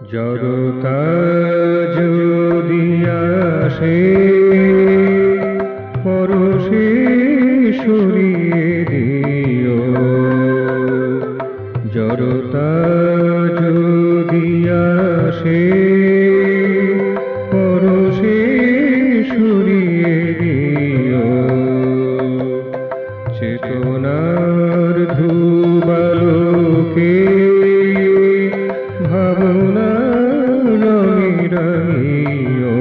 জড়তা যদি আসে পরশে সরিয়ে দিও, জড়তা যদি আসে পরশে সরিয়ে দিও। চেতনার ধুবালোকে ভাবনা রঙে রাঙিও,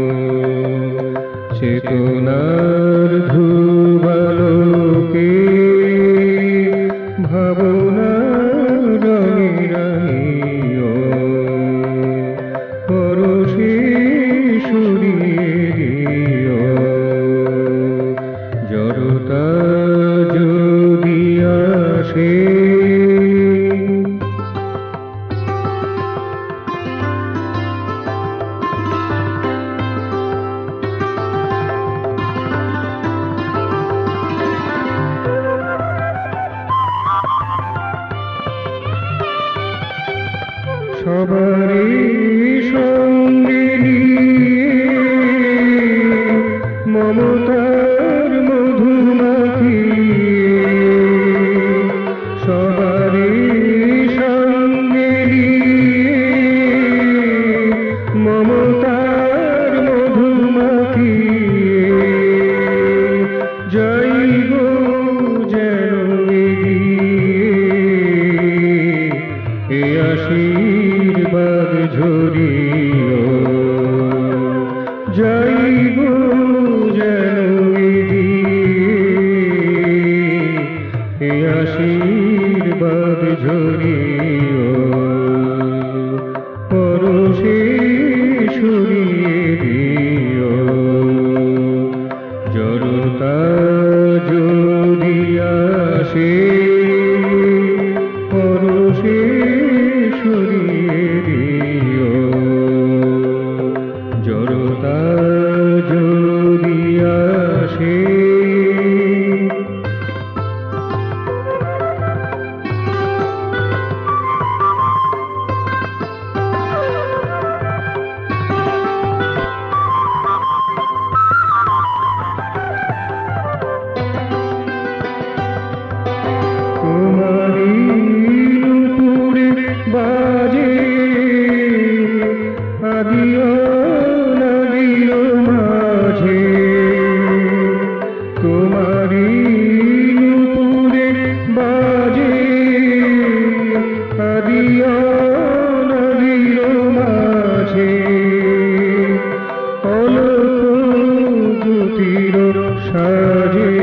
চেতনার ধুবালোকে ভাবনা রঙে রাঙিও। পরশে সরিয়ে দিও, জড়তা যদি আসে। সবারই সঙ্গে নিয়ে মমতার মধুমাখিয়ে, সবারই সঙ্গে নিয়ে মমতার মধুমাখিয়ে যাইব যেন এ আশীর্বাদ ঝরিও, যাইব যেন এ আশীর্বাদ ঝরিও। পরশে সরিয়ে দিও, জড়তা যদি আসে পরশে সরিয়ে দিও, জড়তা যদি আসে। তোমারি নুপুরে বাজে আদিও নদীর মাঝে, তোমারি নুপুরে বাজে আদিও নদীর মাঝে। অলক জ্যোতির সাজে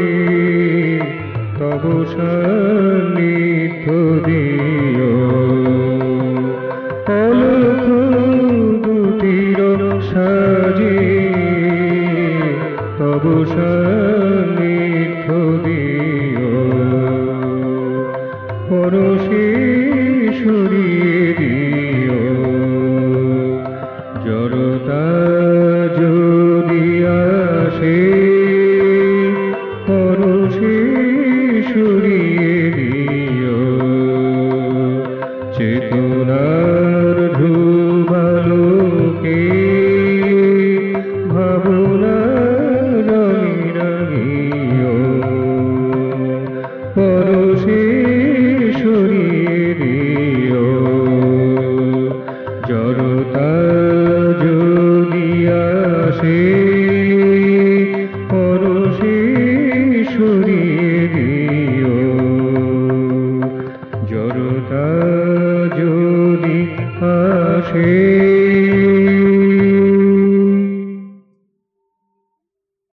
তব সান্নিধ্য দিও, অলক জ্যোতির সাজে তব সান্নিধ্য দিও। পরশে সরিয়ে দিও, জড়তা যদি আসে।